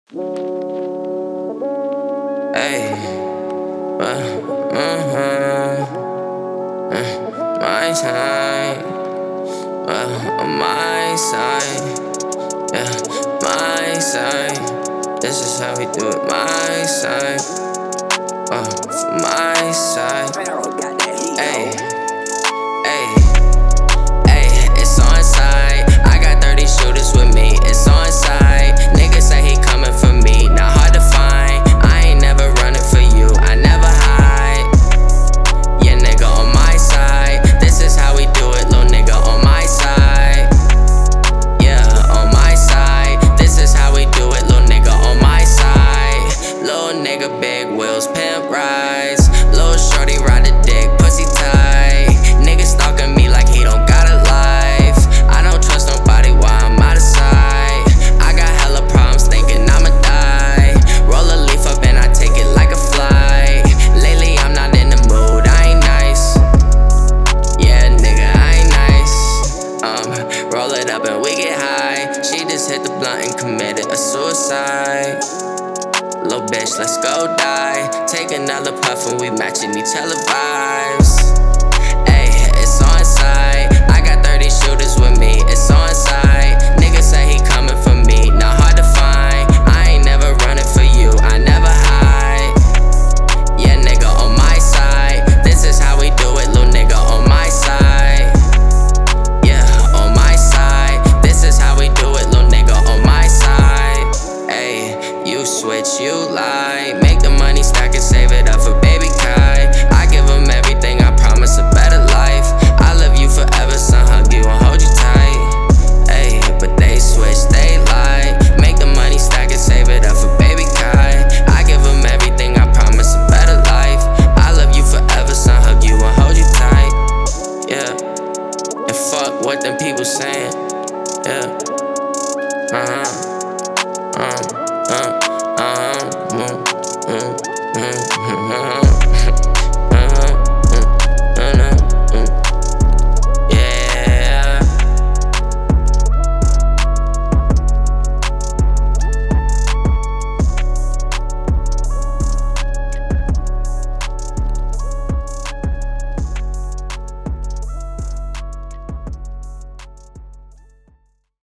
Hey, my side, on my side, yeah, my side. This is how we do it, my side, my side. Hey, hey, hey, it's on site. I got 30 shooters with me, it's on site. Niggas say he coming for me, not hard to find. I ain't never running for you, I never hide. Yeah, nigga on my side. This is how we do it, little nigga on my side. Yeah, on my side. This is how we do it, little nigga on my side. Little nigga, big wheels, pimp rides. Little shorty ride a dick, pussy tight. Nigga stalking me like he don't got a life. I don't trust nobody while I'm out of sight. I got hella problems thinking I'ma die. Roll a leaf up and I take it like a flight. Lately I'm not in the mood, I ain't nice. Yeah, nigga, I ain't nice. Roll it up and we get high. She just hit the blunt and committed a suicide. Little bitch, let's go die. Take another puff and we matching each other vibes. Ayy, it's on site. I got 30 shooters with me, it's on site. Nigga say he coming for me, not hard to find. I ain't never running for you, I never hide. Yeah, nigga on my side. This is how we do it, little nigga on my side. Yeah, on my side. This is how we do it, little nigga on my side. Ayy, you switch, you lie. Make the money stack and save it up for baby Kai. I give him everything, I promise a better life. I love you forever, son, hug you and hold you tight. Ayy, but they switch, they lie. Make the money stack and save it up for baby Kai. I give him everything, I promise a better life. I love you forever, son, hug you and hold you tight. Yeah, and fuck what them people saying. Yeah, mm-hmm.